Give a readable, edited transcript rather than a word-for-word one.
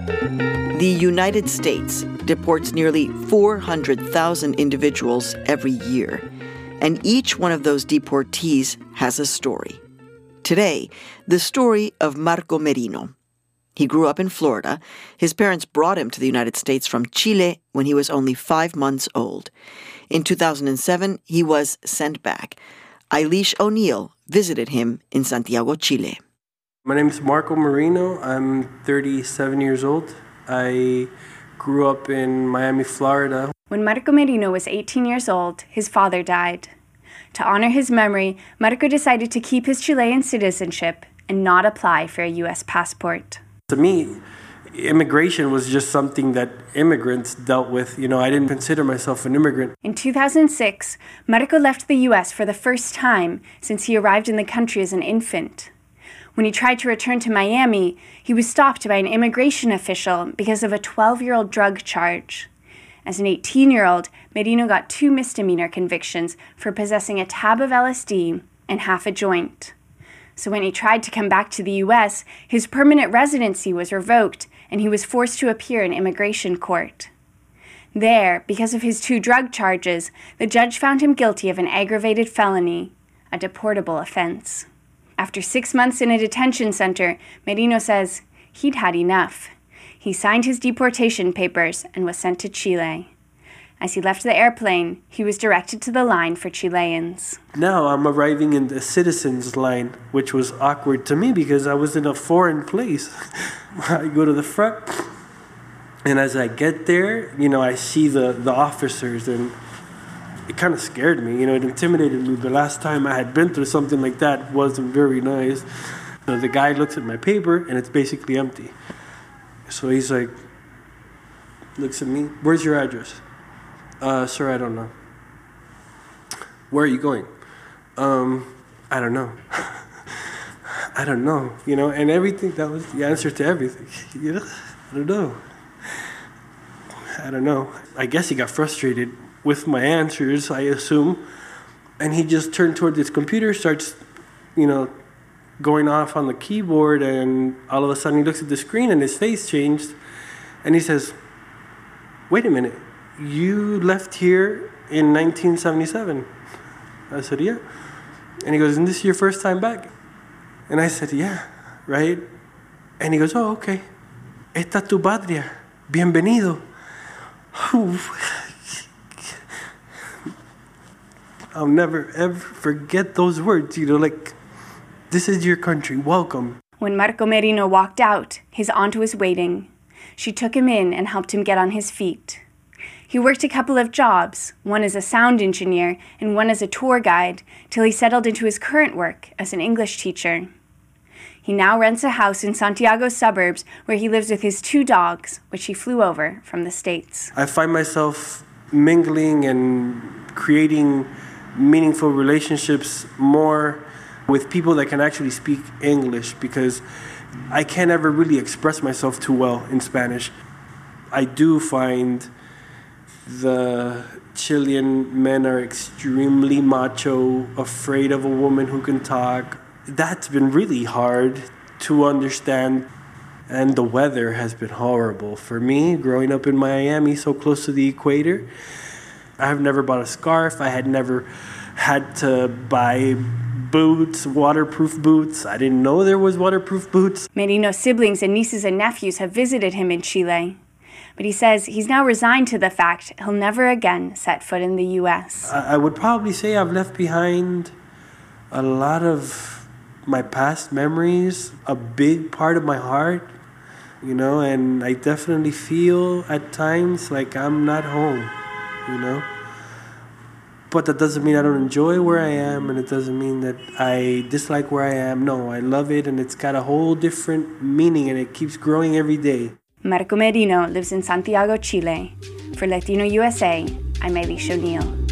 The United States deports nearly 400,000 individuals every year, and each one of those deportees has a story. Today, the story of Marco Merino. He grew up in Florida. His parents brought him to the United States from Chile when he was only 5 months old. In 2007, he was sent back. Eilish O'Neill visited him in Santiago, Chile. My name is Marco Merino. I'm 37 years old. I grew up in Miami, Florida. When Marco Merino was 18 years old, his father died. To honor his memory, Marco decided to keep his Chilean citizenship and not apply for a U.S. passport. To me, immigration was just something that immigrants dealt with. I didn't consider myself an immigrant. In 2006, Marco left the U.S. for the first time since he arrived in the country as an infant. When he tried to return to Miami, he was stopped by an immigration official because of a 12-year-old drug charge. As an 18-year-old, Merino got 2 misdemeanor convictions for possessing a tab of LSD and half a joint. So when he tried to come back to the U.S., his permanent residency was revoked and he was forced to appear in immigration court. There, because of his 2 drug charges, the judge found him guilty of an aggravated felony, a deportable offense. After 6 months in a detention center, Merino says he'd had enough. He signed his deportation papers and was sent to Chile. As he left the airplane, he was directed to the line for Chileans. Now I'm arriving in the citizens line, which was awkward to me because I was in a foreign place. I go to the front, and as I get there, I see the officers, and it kind of scared me. It intimidated me. The last time I had been through something like that wasn't very nice. The guy looks at my paper, and it's basically empty. So he's like, looks at me, "Where's your address?" "Sir, I don't know." "Where are you going?" "I don't know." "I don't know," and everything, that was the answer to everything. I don't know. I don't know. I guess he got frustrated with my answers, I assume, and he just turned toward his computer, starts, going off on the keyboard, and all of a sudden he looks at the screen and his face changed, and he says, "Wait a minute, you left here in 1977. I said, "Yeah." And he goes, "Isn't this your first time back?" And I said, "Yeah, right." And he goes, "Oh, okay. Esta tu patria. Bienvenido." I'll never, ever forget those words, this is your country, welcome. When Marco Merino walked out, his aunt was waiting. She took him in and helped him get on his feet. He worked a couple of jobs, one as a sound engineer and one as a tour guide, till he settled into his current work as an English teacher. He now rents a house in Santiago's suburbs where he lives with his 2 dogs, which he flew over from the States. I find myself mingling and creating meaningful relationships more with people that can actually speak English, because I can't ever really express myself too well in Spanish. I do find the Chilean men are extremely macho, afraid of a woman who can talk. That's been really hard to understand. And the weather has been horrible. For me, growing up in Miami, so close to the equator, I've never bought a scarf. I had never had to buy boots, waterproof boots. I didn't know there was waterproof boots. Merino's siblings and nieces and nephews have visited him in Chile. But he says he's now resigned to the fact he'll never again set foot in the U.S. I would probably say I've left behind a lot of my past memories, a big part of my heart, and I definitely feel at times like I'm not home, But that doesn't mean I don't enjoy where I am, and it doesn't mean that I dislike where I am. No, I love it, and it's got a whole different meaning, and it keeps growing every day. Marco Merino lives in Santiago, Chile. For Latino USA, I'm Eilish O'Neill.